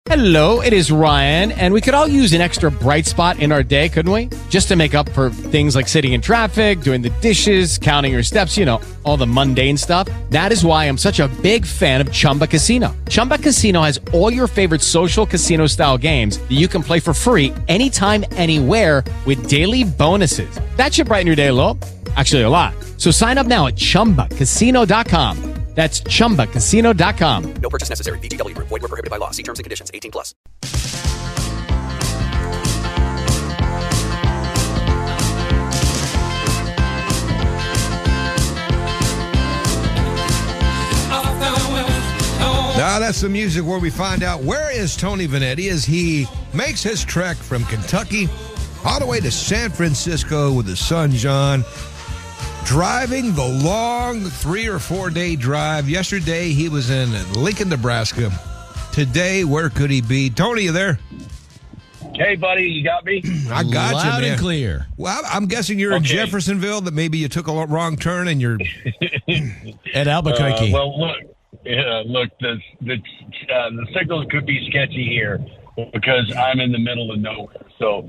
Hello, it is Ryan, and we could all use an extra bright spot in our day, couldn't we? Just to make up for things like sitting in traffic, doing the dishes, counting your steps, all the mundane stuff. That is why I'm such a big fan of Chumba Casino. Chumba Casino has all your favorite social casino-style games that you can play for free anytime, anywhere with daily bonuses. That should brighten your day a little. Actually, a lot. So sign up now at ChumbaCasino.com. That's ChumbaCasino.com. No purchase necessary. VGW Group. Void where prohibited by law. See terms and conditions. 18+. Now that's the music where we find out where is Tony Vanetti as he makes his trek from Kentucky all the way to San Francisco with his son John. Driving the long 3 or 4 day drive. Yesterday, he was in Lincoln, Nebraska. Today, where could he be? Tony, you there? Hey, buddy, you got me? I got Loud you, man. and clear. Well, I'm guessing you're in Jeffersonville, that maybe you took a wrong turn and you're at Albuquerque. Look, the signals could be sketchy here because I'm in the middle of nowhere. So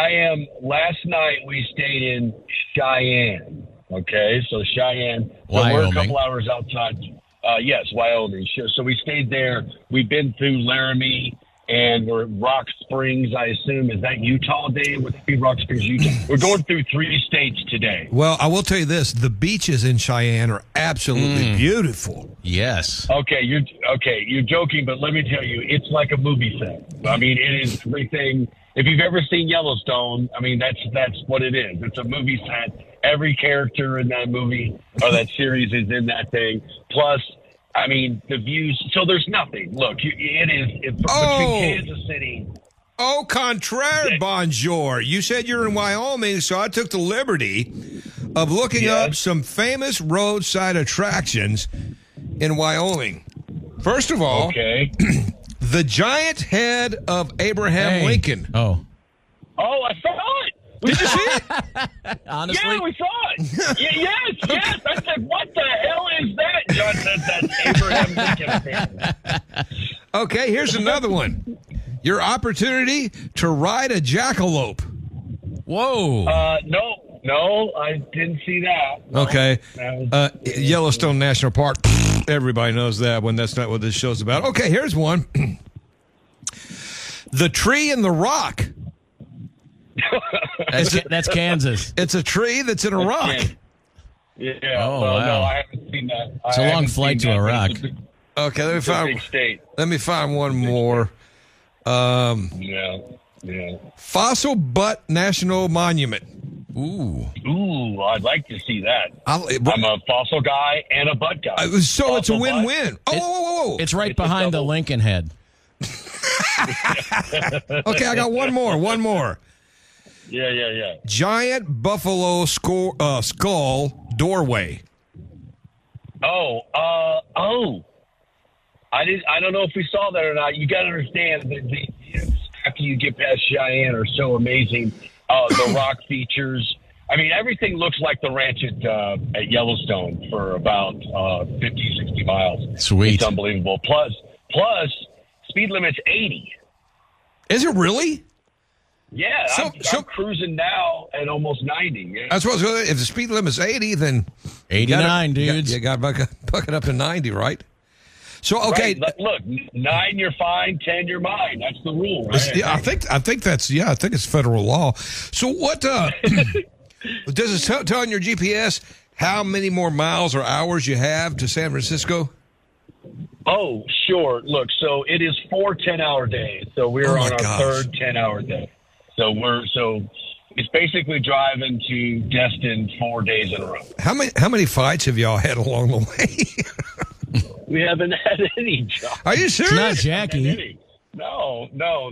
last night we stayed in Cheyenne. Okay, so Cheyenne. So Wyoming. we're a couple hours outside. Yes, Wyoming. So we stayed there. We've been through Laramie, and we're Rock Springs, I assume. Is that Utah, Dave? Would that be Rock Springs, Utah? We're going through 3 states today. Well, I will tell you this. The beaches in Cheyenne are absolutely beautiful. Yes. Okay, you're joking, but let me tell you, it's like a movie set. I mean, it is everything. If you've ever seen Yellowstone, I mean, that's what it is. It's a movie set. Every character in that movie or that series is in that thing. Plus, I mean, the views. So there's nothing. Look, between Kansas City. Au contraire, bonjour. You said you're in Wyoming, so I took the liberty of looking up some famous roadside attractions in Wyoming. First of all, the giant head of Abraham Lincoln. Oh, I saw it. Did you see it? Honestly? Yeah, we saw it. Yes. I said, what the hell is that? John said that's Abraham Lincoln. Okay, here's another one. Your opportunity to ride a jackalope. Whoa. No, I didn't see that. No. Okay. Yellowstone National Park. Everybody knows that one. That's not what this show's about. Okay, here's one. The Tree in the Rock. That's Kansas. It's a tree that's in a rock. Yeah. Oh, well, wow. no, I haven't seen that. It's a long flight to a rock. Okay, let me find one more. Yeah. Fossil Butte National Monument. Ooh, I'd like to see that. I'm a fossil guy and a butt guy. So it's a win-win. Whoa. It's right behind the Lincoln head. Okay, I got one more. Yeah. Giant buffalo skull doorway. I don't know if we saw that or not. You got to understand that the after you get past Cheyenne are so amazing. The rock features. I mean, everything looks like the ranch at Yellowstone for about 50, 60 miles. Sweet. It's unbelievable. Plus, speed limit's 80. Is it really? Yeah, I'm cruising now at almost 90. Yeah. That's what I was going to. If the speed limit's 80, then 89, dudes. You got to buck it up to 90, right? So okay, right. Look, 9 you're fine, 10 you're mine. That's the rule, right? Yeah, I think it's federal law. So what? Does it tell on your GPS how many more miles or hours you have to San Francisco? Oh, sure. Look, so it is 4 10-hour days. So we're on our third 10-hour day. So it's basically driving to Destin 4 days in a row. How many fights have y'all had along the way? We haven't had any, John. Are you serious? It's not Jackie. No.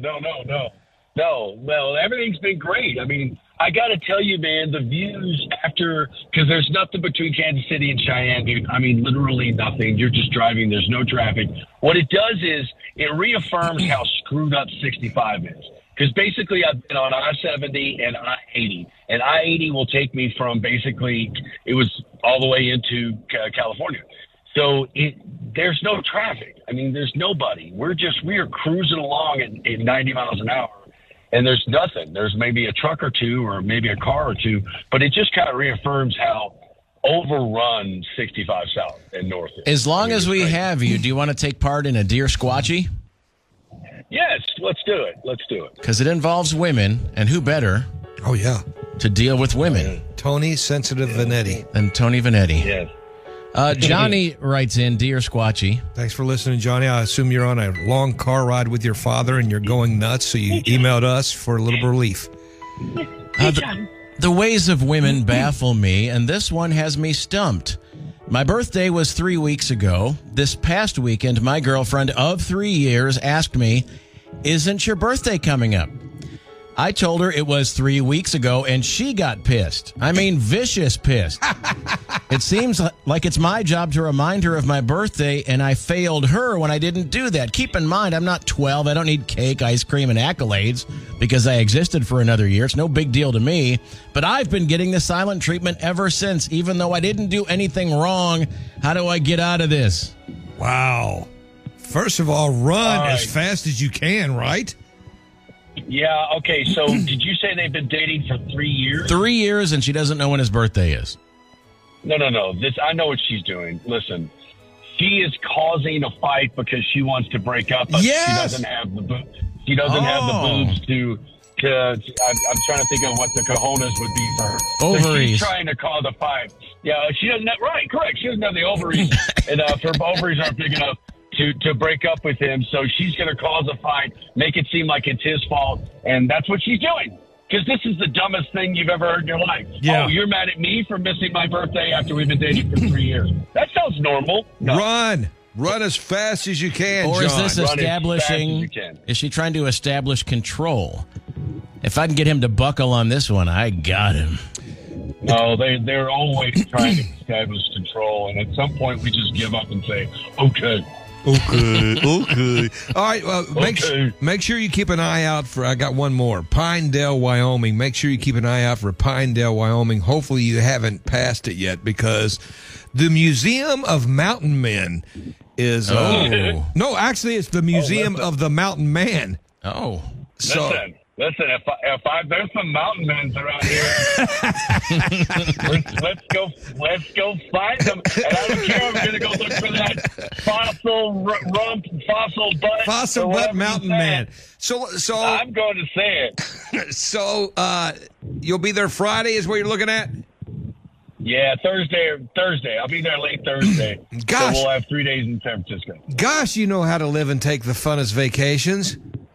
Well, everything's been great. I mean, I got to tell you, man, the views because there's nothing between Kansas City and Cheyenne, dude. I mean, literally nothing. You're just driving. There's no traffic. What it does is it reaffirms how screwed up 65 is. Because basically I've been on I-70 and I-80. And I-80 will take me from basically, it was all the way into California. So there's no traffic. I mean, there's nobody. We are cruising along at 90 miles an hour, and there's nothing. There's maybe a truck or two or maybe a car or two, but it just kind of reaffirms how overrun 65 South and North is. As long as we have you, do you want to take part in a Dear Squatchy? Yes, let's do it. Let's do it. Because it involves women, and who better Oh, yeah. to deal with women Tony Sensitive Vanetti. than Tony Vanetti? Yes. Johnny writes in, Dear Squatchy. Thanks for listening, Johnny. I assume you're on a long car ride with your father and you're going nuts, so you emailed us for a little relief. The ways of women baffle me, and this one has me stumped. My birthday was 3 weeks ago. This past weekend, my girlfriend of 3 years asked me, "Isn't your birthday coming up?" I told her it was 3 weeks ago, and she got pissed. I mean, vicious pissed. It seems like it's my job to remind her of my birthday, and I failed her when I didn't do that. Keep in mind, I'm not 12. I don't need cake, ice cream, and accolades because I existed for another year. It's no big deal to me. But I've been getting the silent treatment ever since, even though I didn't do anything wrong. How do I get out of this? Wow. First of all, run as fast as you can, right? Yeah, okay, so did you say they've been dating for 3 years? 3 years, and she doesn't know when his birthday is. No. I know what she's doing. Listen, she is causing a fight because she wants to break up, but Yes! she doesn't have the she doesn't have the boobs to I'm trying to think of what the cojones would be for her. Ovaries. So she's trying to cause a fight. Yeah, she doesn't have, right, correct. She doesn't have the ovaries, and her ovaries aren't big enough to break up with him, so she's going to cause a fight, make it seem like it's his fault, and that's what she's doing. Because this is the dumbest thing you've ever heard in your life. Yeah. Oh, you're mad at me for missing my birthday after we've been dating for 3 years. That sounds normal. No. Run as fast as you can, Or John. is this Run as fast as establishing, you can. is she trying to establish control? If I can get him to buckle on this one, I got him. No, they're always trying to establish control, and at some point we just give up and say, okay. Okay. All right. Well, Okay. make sure you keep an eye out for. I got one more. Pinedale, Wyoming. Make sure you keep an eye out for Pinedale, Wyoming. Hopefully, you haven't passed it yet because the Museum of Mountain Men is. No, actually, it's the Museum of the Mountain Man. Oh. So. Listen, if there's some mountain men around here, let's go find them. And I don't care if we're gonna go look for that fossil butt Mountain Man. So I'm going to say it. So you'll be there Friday is what you're looking at? Yeah, Thursday. I'll be there late Thursday. Gosh. So we'll have 3 days in San Francisco. Gosh, you know how to live and take the funnest vacations.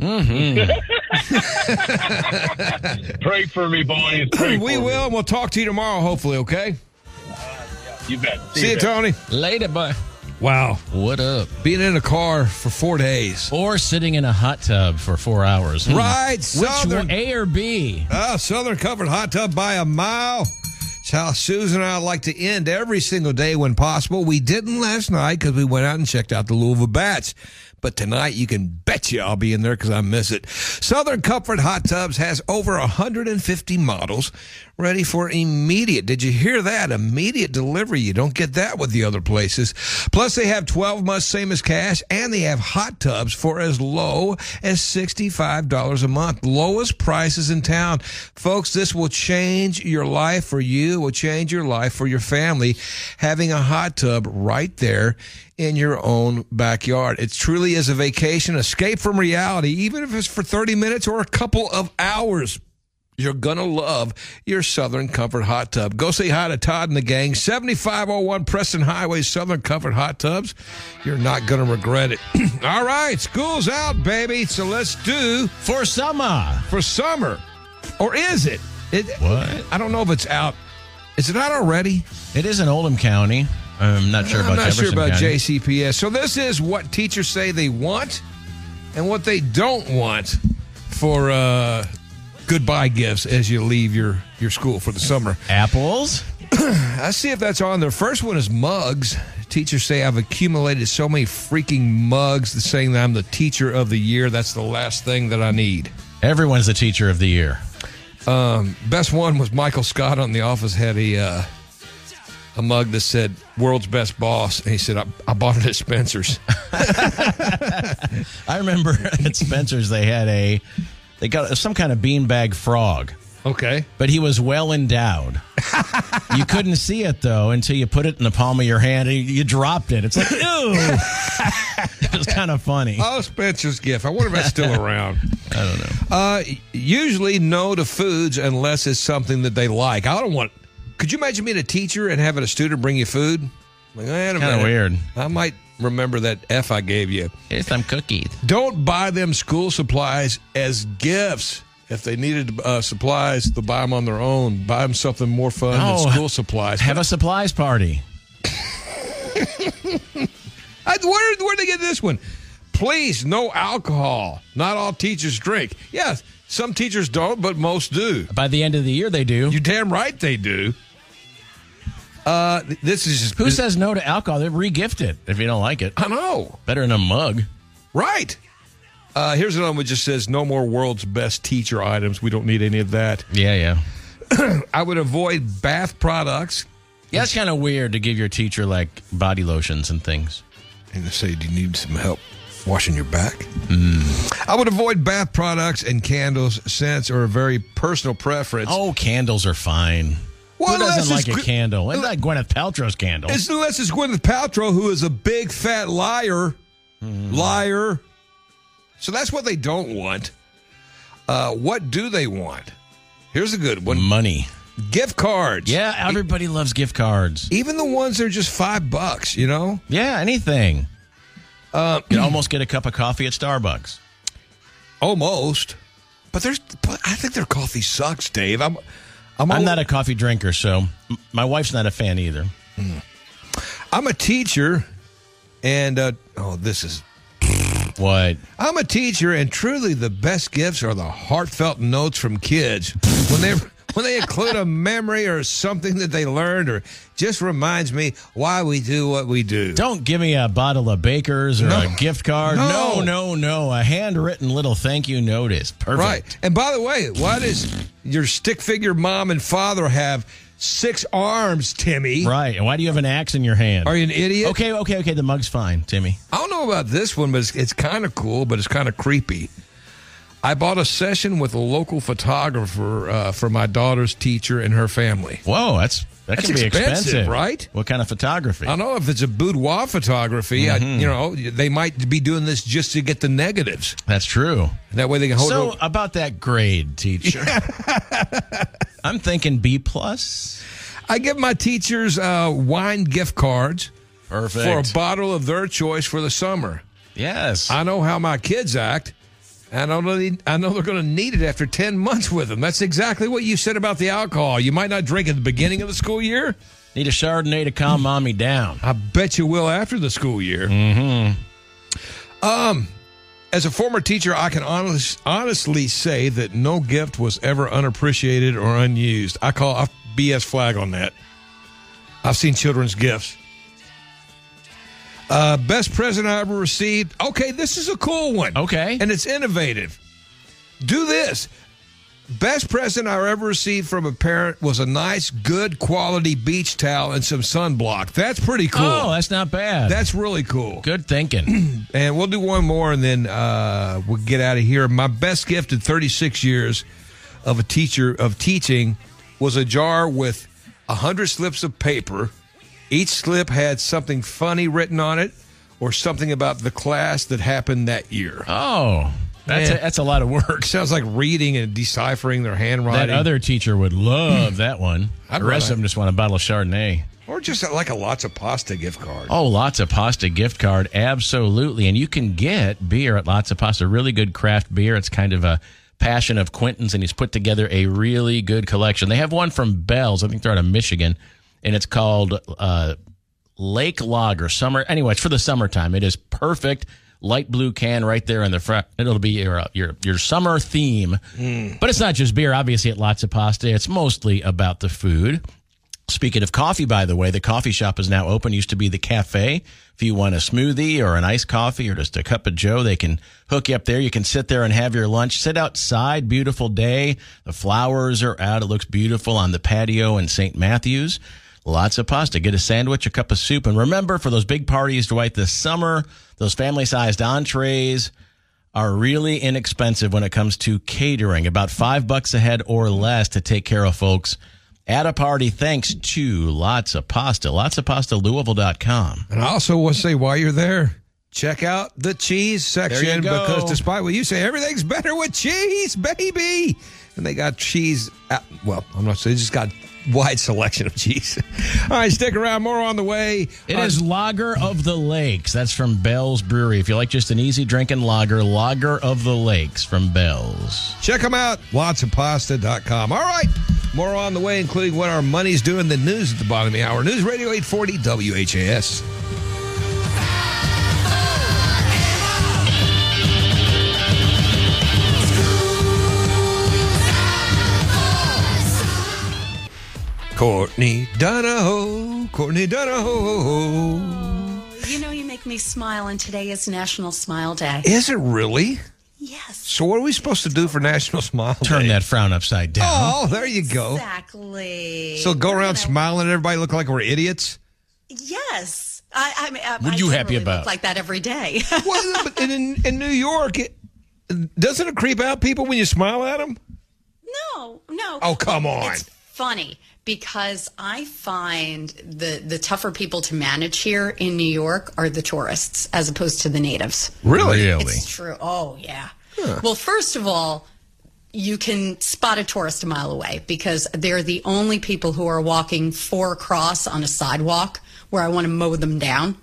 Pray for me, boys. Pray We for will, me. and we'll talk to you tomorrow, hopefully, okay? You bet. See you, Tony. Later, bye. Wow. What up? Being in a car for 4 days. Or sitting in a hot tub for 4 hours. Right, Which Southern. one, A or B? Southern Comfort Hot Tub by a mile. It's how Susan and I like to end every single day when possible. We didn't last night because we went out and checked out the Louisville Bats. But tonight, you can bet you I'll be in there because I miss it. Southern Comfort Hot Tubs has over 150 models ready for immediate. Did you hear that? Immediate delivery. You don't get that with the other places. Plus, they have 12 months, same as cash, and they have hot tubs for as low as $65 a month. Lowest prices in town. Folks, this will change your life for you. It will change your life for your family. Having a hot tub right there in your own backyard. It truly is a vacation, escape from reality, even if it's for 30 minutes or a couple of hours. You're going to love your Southern Comfort Hot Tub. Go say hi to Todd and the gang. 7501 Preston Highway, Southern Comfort Hot Tubs. You're not going to regret it. All right, school's out, baby. So let's do For summer. for summer. Or is it? What? I don't know if it's out. Is it out already? It is in Oldham County. I'm not sure about I'm not Jefferson sure about County. JCPS. So this is what teachers say they want and what they don't want for goodbye gifts as you leave your school for the summer. Apples? Let's see if that's on there. First one is mugs. Teachers say I've accumulated so many freaking mugs saying that I'm the teacher of the year. That's the last thing that I need. Everyone's the teacher of the year. Best one was Michael Scott on The Office had a mug that said "World's Best Boss," and he said, "I bought it at Spencer's." I remember at Spencer's they got some kind of beanbag frog. Okay. But he was well endowed. You couldn't see it, though, until you put it in the palm of your hand and you dropped it. It's like, ew. It was kind of funny. Oh, Spencer's gift. I wonder if that's still around. I don't know. Usually no to foods unless it's something that they like. Could you imagine being a teacher and having a student bring you food? Like, Kind of weird. I might remember that F I gave you. Here's some cookies. Don't buy them school supplies as gifts. If they needed supplies, they'll buy them on their own. Buy them something more fun than school supplies. Have a supplies party. Where'd they get this one? Please, no alcohol. Not all teachers drink. Yeah, some teachers don't, but most do. By the end of the year, they do. You're damn right they do. This is just... Who says no to alcohol? They re-gift it if you don't like it. I know. Better than a mug. Right. Here's another one that just says, no more world's best teacher items. We don't need any of that. Yeah. I would avoid bath products. Yeah, it's kind of weird to give your teacher, like, body lotions and things. And they say, do you need some help washing your back? I would avoid bath products and candles. Scents are a very personal preference. Oh, candles are fine. Well, who doesn't like a candle? It's like Gwyneth Paltrow's candle. Unless it's Gwyneth Paltrow, who is a big, fat liar. Liar. So that's what they don't want. What do they want? Here's a good one. Money. Gift cards. Yeah, everybody loves gift cards. Even the ones that are just $5, you know? Yeah, anything. You almost get a cup of coffee at Starbucks. Almost. But I think their coffee sucks, Dave. I'm not a coffee drinker, so my wife's not a fan either. I'm a teacher, and this is... What? I'm a teacher, and truly the best gifts are the heartfelt notes from kids. When they include a memory or something that they learned or just reminds me why we do what we do. Don't give me a bottle of Baker's or a gift card. No. A handwritten little thank you note is perfect. Right. And by the way, why does your stick figure mom and father have 6 arms, Timmy? Right. And why do you have an axe in your hand? Are you an idiot? Okay. The mug's fine, Timmy. I don't know about this one, but it's kind of cool, but it's kind of creepy. I bought a session with a local photographer for my daughter's teacher and her family. Whoa, that can be expensive, right? What kind of photography? I don't know if it's a boudoir photography. They might be doing this just to get the negatives. That's true. That way they can hold. So about that grade, teacher, I'm thinking B+. I give my teachers wine gift cards. Perfect. For a bottle of their choice for the summer. Yes. I know how my kids act. And I know they're going to need it after 10 months with them. That's exactly what you said about the alcohol. You might not drink at the beginning of the school year. Need a Chardonnay to calm mommy down. I bet you will after the school year. As a former teacher, I can honestly say that no gift was ever unappreciated or unused. I call a BS flag on that. I've seen children's gifts. Best present I ever received. Okay, this is a cool one. Okay. And it's innovative. Do this. Best present I ever received from a parent was a nice, good quality beach towel and some sunblock. That's pretty cool. Oh, that's not bad. That's really cool. Good thinking. And we'll do one more and then we'll get out of here. My best gift in 36 years of teaching was a jar with 100 slips of paper. Each slip had something funny written on it or something about the class that happened that year. Oh, that's a lot of work. Sounds like reading and deciphering their handwriting. That other teacher would love that one. The rest of them just want a bottle of Chardonnay. Or just like a Lots of Pasta gift card. Oh, Lots of Pasta gift card. Absolutely. And you can get beer at Lots of Pasta, really good craft beer. It's kind of a passion of Quentin's, and he's put together a really good collection. They have one from Bell's. I think they're out of Michigan. And it's called Lake Lager Summer. Anyway, it's for the summertime. It is perfect. Light blue can right there in the front. It'll be your summer theme. But it's not just beer. Obviously, at Lots of Pasta, it's mostly about the food. Speaking of coffee, by the way, the coffee shop is now open. It used to be the cafe. If you want a smoothie or an iced coffee or just a cup of joe, they can hook you up there. You can sit there and have your lunch. Sit outside. Beautiful day. The flowers are out. It looks beautiful on the patio in St. Matthews. lots of pasta. Get a sandwich, a cup of soup. And remember, for those big parties, Dwight, this summer, those family-sized entrees are really inexpensive when it comes to catering. About $5 a head or less to take care of folks at a party, thanks to Lots of Pasta. LotsOfPastaLouisville.com. And I also want to say, while you're there, check out the cheese section. There you go. Because despite what you say, everything's better with cheese, baby. And they got cheese. Well, I'm not saying, they just got wide selection of cheese. All right, stick around. More on the way. It is Lager of the Lakes. That's from Bell's Brewery. If you like just an easy drinking lager, Lager of the Lakes from Bell's. Check them out. Lotsofpasta.com. All right. More on the way, including what our money's doing, the news at the bottom of the hour. News Radio 840 WHAS. Courtney Donahoe. You know, you make me smile, and today is National Smile Day. Is it really? Yes. So what are we supposed to do for National Smile Day? Turn that frown upside down. Oh, there you go. Exactly. So go around smiling at everybody, look like we're idiots? Yes. What are you happy generally about? Look like that every day. Well, but in New York, doesn't it creep out people when you smile at them? No. Oh, come on. It's funny because I find the tougher people to manage here in New York are the tourists as opposed to the natives. Really? It's true. Oh, yeah. Huh. Well, first of all, you can spot a tourist a mile away because they're the only people who are walking 4 across on a sidewalk where I want to mow them down.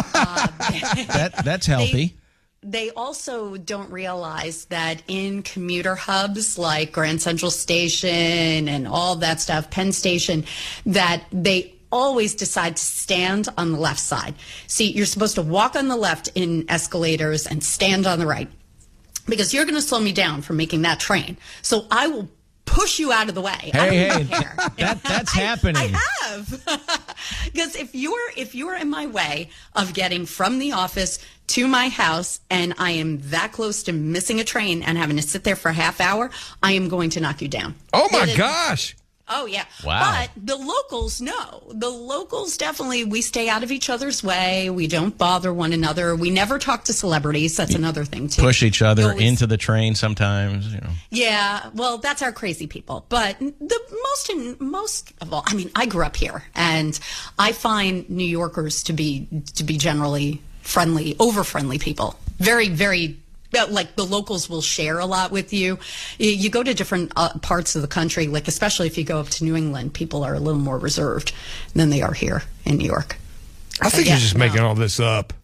That's healthy. They also don't realize that in commuter hubs like Grand Central Station and all that stuff, Penn Station, that they always decide to stand on the left side. See, you're supposed to walk on the left in escalators and stand on the right because you're going to slow me down from making that train. So I will push you out of the way. Hey, that's happening. I have. Because if you're in my way of getting from the office to my house and I am that close to missing a train and having to sit there for a half hour, I am going to knock you down. Oh, my gosh. Oh, yeah. Wow. But the locals know. The locals definitely, we stay out of each other's way. We don't bother one another. We never talk to celebrities. That's another thing, too. Push each other into the train sometimes, you know. Yeah, well, that's our crazy people. But the most of all, I mean, I grew up here, and I find New Yorkers to be generally friendly, over-friendly people. Very, very, like the locals will share a lot with you. You go to different parts of the country, like especially if you go up to New England, people are a little more reserved than they are here in New York. I think you're just making all this up.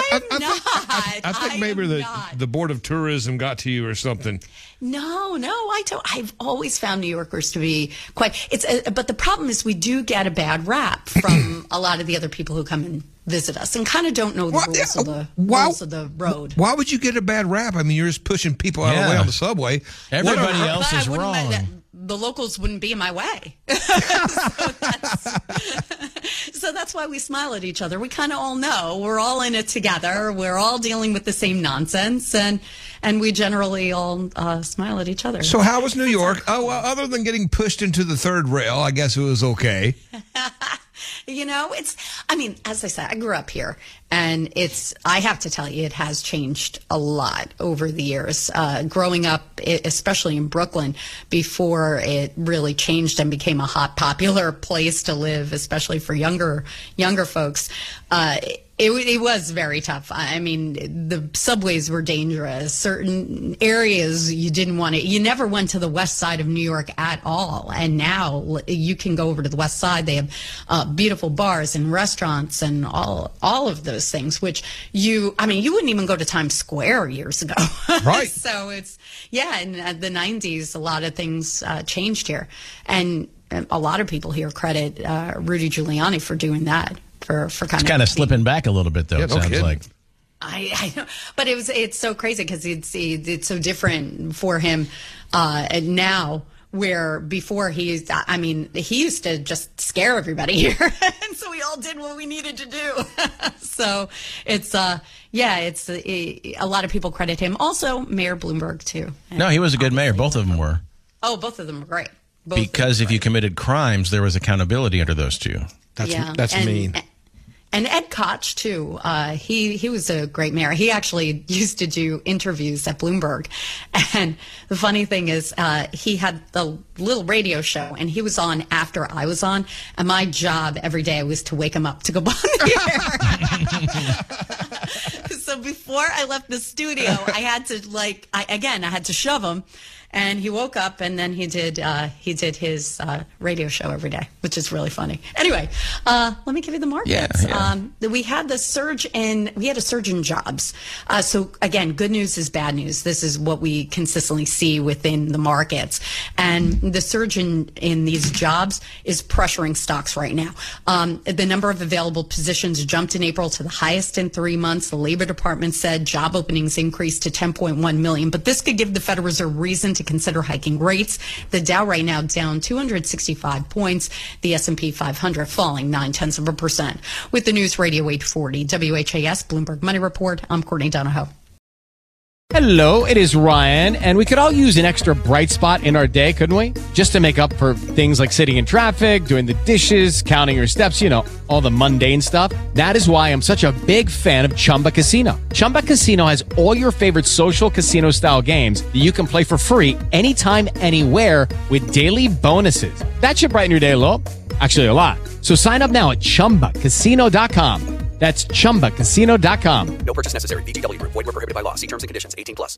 I think maybe the Board of Tourism got to you or something. No, I don't. I've always found New Yorkers to be quite. But the problem is we do get a bad rap from a lot of the other people who come and visit us and kind of don't know the rules of the road. Why would you get a bad rap? I mean, you're just pushing people out of the way on the subway. Everybody else is wrong. The locals wouldn't be in my way. So that's why we smile at each other. We kind of all know we're all in it together. We're all dealing with the same nonsense, and we generally all smile at each other. So how was New York? Oh, well, other than getting pushed into the third rail, I guess it was okay. You know, as I said, I grew up here, and I have to tell you, it has changed a lot over the years. Growing up, especially in Brooklyn, before it really changed and became a hot, popular place to live, especially for younger folks, it was very tough. I mean, the subways were dangerous. Certain areas you never went to the west side of New York at all. And now you can go over to the west side. They have beautiful bars and restaurants and all of those things, which you wouldn't even go to Times Square years ago. Right. So in the 90s, a lot of things changed here. And a lot of people here credit Rudy Giuliani for doing that. It's kind of slipping back a little bit, though. Yeah, it sounds like. I know, but it's so crazy because it's so different for him now. Where before he used to just scare everybody here, and so we all did what we needed to do. So it's a lot of people credit him. Also, Mayor Bloomberg too. No, he was a good mayor. Both of them were. Oh, both of them were great. Both Because are if you right. committed crimes, there was accountability under those two. That's mean. And Ed Koch, too, he was a great mayor. He actually used to do interviews at Bloomberg. And the funny thing is, he had the little radio show, and he was on after I was on. And my job every day was to wake him up to go on the air. So before I left the studio, I had to, I had to shove him. And he woke up, and then he did his radio show every day, which is really funny. Anyway, let me give you the markets. Yeah. We had a surge in jobs. So again, good news is bad news. This is what we consistently see within the markets, and the surge in these jobs is pressuring stocks right now. The number of available positions jumped in April to the highest in 3 months. The Labor Department said job openings increased to 10.1 million, but this could give the Federal Reserve reason to consider hiking rates. The Dow right now down 265 points. The S&P 500 falling 0.9%. With the News Radio 840 WHAS Bloomberg Money Report, I'm Courtney Donahoe. Hello, it is Ryan, and we could all use an extra bright spot in our day, couldn't we? Just to make up for things like sitting in traffic, doing the dishes, counting your steps, all the mundane stuff. That is why I'm such a big fan of Chumba Casino. Chumba Casino has all your favorite social casino-style games that you can play for free anytime, anywhere with daily bonuses. That should brighten your day a little. Actually, a lot. So sign up now at ChumbaCasino.com. That's ChumbaCasino.com. No purchase necessary. VGW Group. Void where prohibited by law. See terms and conditions. 18+.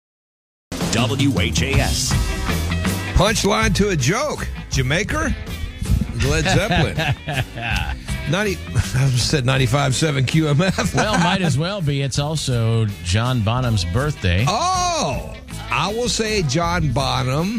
WHAS. Punchline to a joke. Jamaica? Led Zeppelin. I said 95.7 QMF. Well, might as well be. It's also John Bonham's birthday. Oh, I will say John Bonham.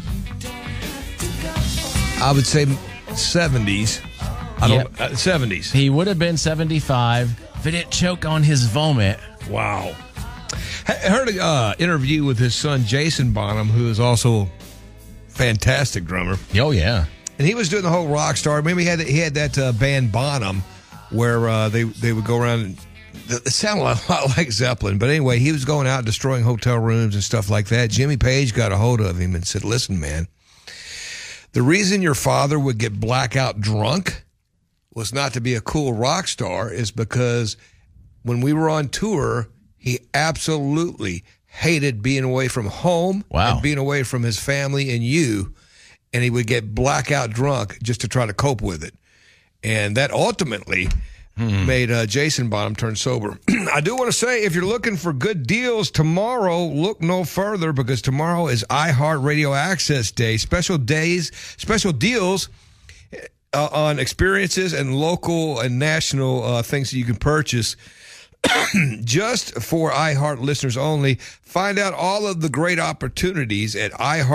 I would say 70s. 70s. He would have been 75 if he didn't choke on his vomit. Wow. I heard an interview with his son, Jason Bonham, who is also a fantastic drummer. Oh, yeah. And he was doing the whole rock star. Remember, he had that band Bonham where they would go around and it sounded a lot like Zeppelin. But anyway, he was going out destroying hotel rooms and stuff like that. Jimmy Page got a hold of him and said, listen, man, the reason your father would get blackout drunk was not to be a cool rock star, is because when we were on tour, he absolutely hated being away from home and being away from his family and you, and he would get blackout drunk just to try to cope with it. And that ultimately made Jason Bonham turn sober. I do want to say, if you're looking for good deals tomorrow, look no further, because tomorrow is iHeartRadio Access Day. Special deals on experiences and local and national things that you can purchase just for iHeart listeners only. Find out all of the great opportunities at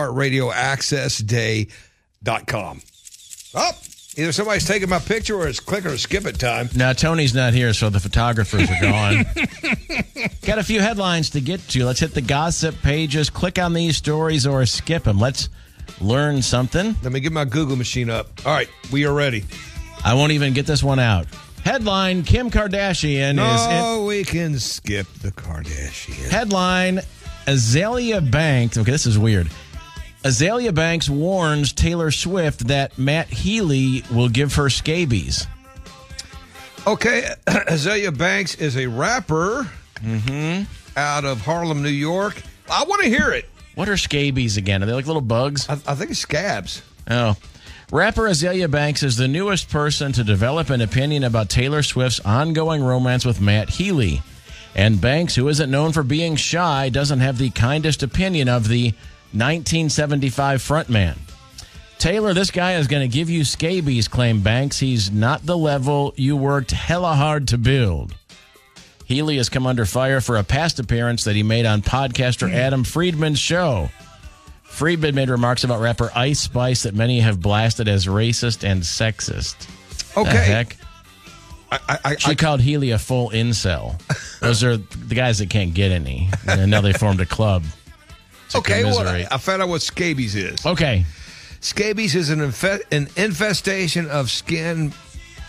iHeartRadioAccessDay.com. Oh, either somebody's taking my picture or it's click or skip it time. Now, Tony's not here, so the photographers are gone. Got a few headlines to get to. Let's hit the gossip pages. Click on these stories or skip them. Let's learn something. Let me get my Google machine up. All right, we are ready. I won't even get this one out. Headline, Kim Kardashian we can skip the Kardashian. Headline, Azalea Banks. Okay, this is weird. Azalea Banks warns Taylor Swift that Matt Healy will give her scabies. Okay, Azalea Banks is a rapper out of Harlem, New York. I want to hear it. What are scabies again? Are they like little bugs? I think it's scabs. Oh. Rapper Azalea Banks is the newest person to develop an opinion about Taylor Swift's ongoing romance with Matt Healy. And Banks, who isn't known for being shy, doesn't have the kindest opinion of the 1975 frontman. Taylor, this guy is going to give you scabies, claimed Banks. He's not the level you worked hella hard to build. Healy has come under fire for a past appearance that he made on podcaster Adam Friedman's show. Friedman made remarks about rapper Ice Spice that many have blasted as racist and sexist. Okay. The heck? She called Healy a full incel. Those are the guys that can't get any. And now they formed a club. Okay, well, I found out what scabies is. Okay. Scabies is an infestation of skin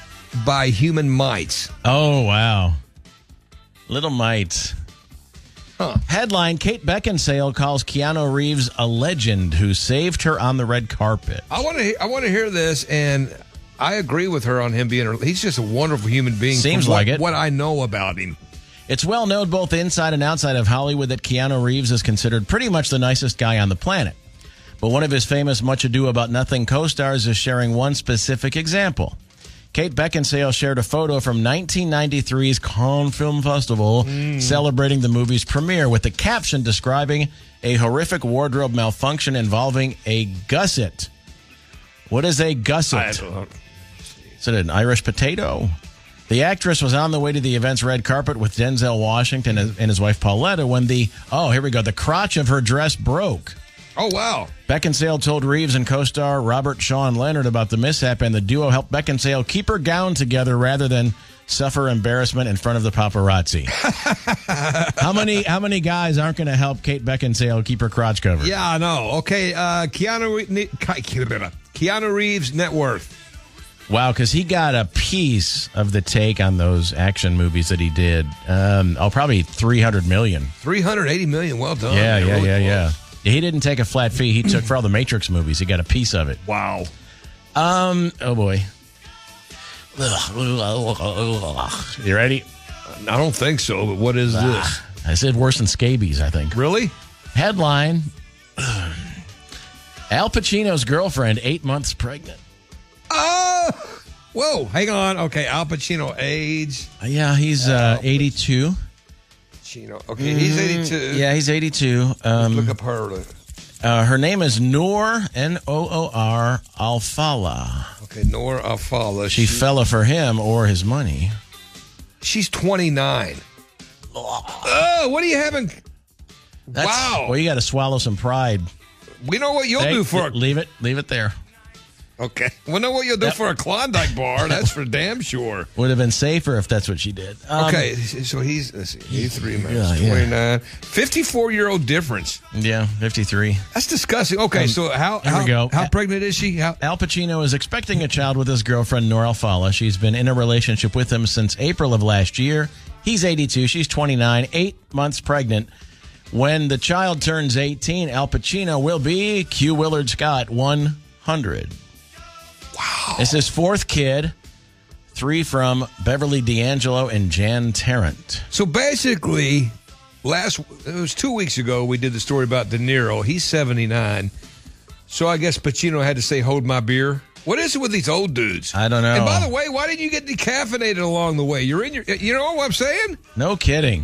by human mites. Oh, wow. Little mites. Headline, Kate Beckinsale calls Keanu Reeves a legend who saved her on the red carpet. I want to hear this, and I agree with her on him being. He's just a wonderful human being. Seems from like it. What I know about him. It's well known both inside and outside of Hollywood that Keanu Reeves is considered pretty much the nicest guy on the planet. But one of his famous Much Ado About Nothing co-stars is sharing one specific example. Kate Beckinsale shared a photo from 1993's Cannes Film Festival celebrating the movie's premiere with the caption describing a horrific wardrobe malfunction involving a gusset. What is a gusset? Is it an Irish potato? The actress was on the way to the event's red carpet with Denzel Washington and his wife Pauletta when the crotch of her dress broke. Oh, wow. Beckinsale told Reeves and co-star Robert Sean Leonard about the mishap, and the duo helped Beckinsale keep her gown together rather than suffer embarrassment in front of the paparazzi. How many guys aren't going to help Kate Beckinsale keep her crotch covered? Yeah, I know. Okay, Keanu Reeves' net worth. Wow, because he got a piece of the take on those action movies that he did. Probably $300 million. $380 million. Well done. Yeah. He didn't take a flat fee. He took for all the Matrix movies. He got a piece of it. Wow. Oh boy. You ready? I don't think so, but what is this? I said worse than scabies, I think. Really? Headline. Al Pacino's girlfriend, 8 months pregnant. Oh! Whoa, hang on. Okay, Al Pacino age. Yeah, he's 82. Okay, he's 82. Yeah, he's 82. Look up her. Her name is Noor, Noor Al-Fala. Okay, Noor Al-Fala. She fella for him or his money. She's 29. Oh, what are you having? Wow. Well, you got to swallow some pride. We know what you'll do for Leave it there. Okay. We know what you'll do for a Klondike bar. That's for damn sure. Would have been safer if that's what she did. Okay, so he's 83 minutes, 29. 54-year-old difference. Yeah, 53. That's disgusting. Okay, so how pregnant is she? Al Pacino is expecting a child with his girlfriend, Noor Al-Fala. She's been in a relationship with him since April of last year. He's 82. She's 29, 8 months pregnant. When the child turns 18, Al Pacino will be Q Willard Scott, 100. Wow. It's his fourth kid, 3 from Beverly D'Angelo and Jan Tarrant. So basically, it was 2 weeks ago, we did the story about De Niro. He's 79. So I guess Pacino had to say, hold my beer. What is it with these old dudes? I don't know. And by the way, why didn't you get decaffeinated along the way? You know what I'm saying? No kidding.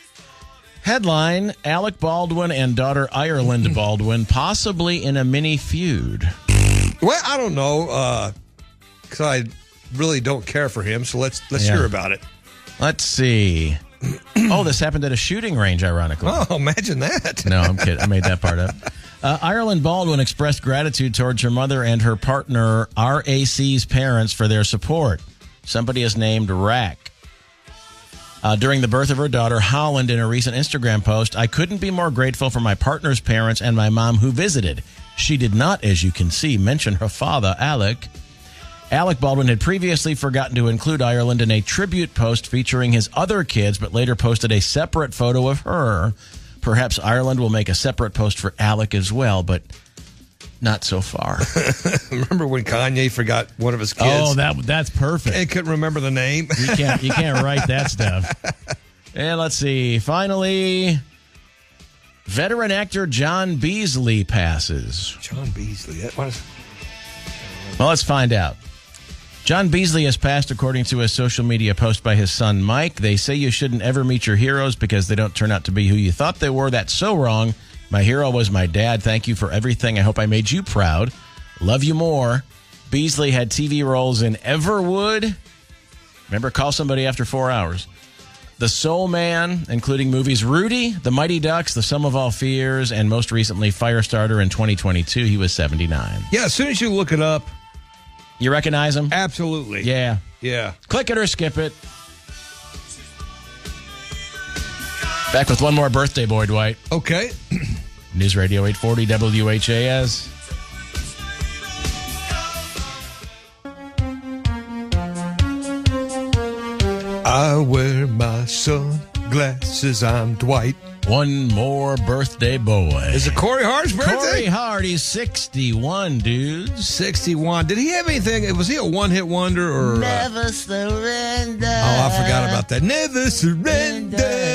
Headline, Alec Baldwin and daughter Ireland Baldwin possibly in a mini feud. Well, I don't know, because I really don't care for him, so let's hear about it. Let's see. This happened at a shooting range, ironically. Oh, imagine that. No, I'm kidding. I made that part up. Ireland Baldwin expressed gratitude towards her mother and her partner, RAC's parents, for their support. Somebody is named Rack. During the birth of her daughter, Holland, in a recent Instagram post, I couldn't be more grateful for my partner's parents and my mom who visited. She did not, as you can see, mention her father, Alec. Alec Baldwin had previously forgotten to include Ireland in a tribute post featuring his other kids, but later posted a separate photo of her. Perhaps Ireland will make a separate post for Alec as well, but not so far. Remember when Kanye forgot one of his kids? Oh, that's perfect. And couldn't remember the name. You can't write that stuff. And let's see. Finally, veteran actor John Beasley passes. John Beasley. Well, let's find out. John Beasley has passed, according to a social media post by his son, Mike. They say you shouldn't ever meet your heroes because they don't turn out to be who you thought they were. That's so wrong. My hero was my dad. Thank you for everything. I hope I made you proud. Love you more. Beasley had TV roles in Everwood. Remember, Call Somebody After 4 Hours. The Soul Man, including movies Rudy, The Mighty Ducks, The Sum of All Fears, and most recently Firestarter in 2022. He was 79. Yeah, as soon as you look it up. You recognize him? Absolutely. Yeah. Yeah. Click it or skip it. Back with one more birthday boy, Dwight. Okay. News Radio 840 WHAS. I wear my sunglasses. I'm Dwight. one more birthday boy. Is it Corey Hart's birthday? Corey Hart, he's 61, dudes. 61. Did he have anything? Was he a one-hit wonder or? Never surrender. Oh, I forgot about that. Never surrender.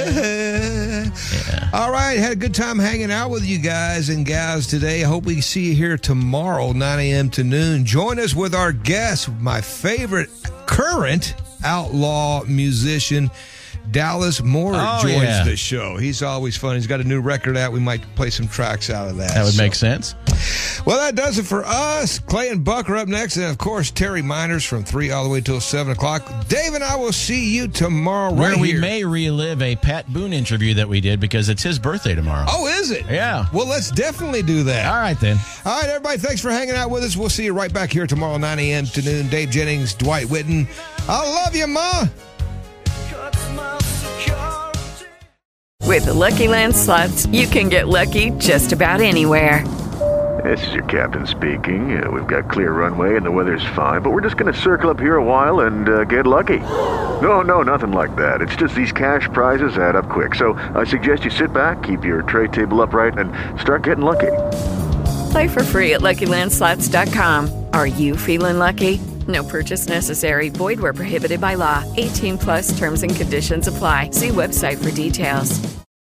Yeah. All right. Had a good time hanging out with you guys and gals today. I hope we see you here tomorrow, 9 a.m. to noon. Join us with our guest, my favorite current outlaw musician, Dallas Moore, joins the show. He's always fun. He's got a new record out. We might play some tracks out of that. That would make sense. Well, that does it for us. Clay and Buck are up next. And, of course, Terry Miners from 3 all the way till 7 o'clock. Dave and I will see you tomorrow Where we here. may relive a Pat Boone interview that we did because it's his birthday tomorrow. Oh, is it? Yeah. Well, let's definitely do that. All right, then. All right, everybody, thanks for hanging out with us. We'll see you right back here tomorrow, 9 a.m. to noon. Dave Jennings, Dwight Whitten. I love you, Ma. With the Lucky Land Slots, you can get lucky just about anywhere. This is your captain speaking. We've got clear runway and the weather's fine, but we're just going to circle up here a while and get lucky. No, nothing like that. It's just these cash prizes add up quick. So I suggest you sit back, keep your tray table upright, and start getting lucky. Play for free at LuckyLandSlots.com. Are you feeling lucky? No purchase necessary. Void where prohibited by law. 18+ terms and conditions apply. See website for details.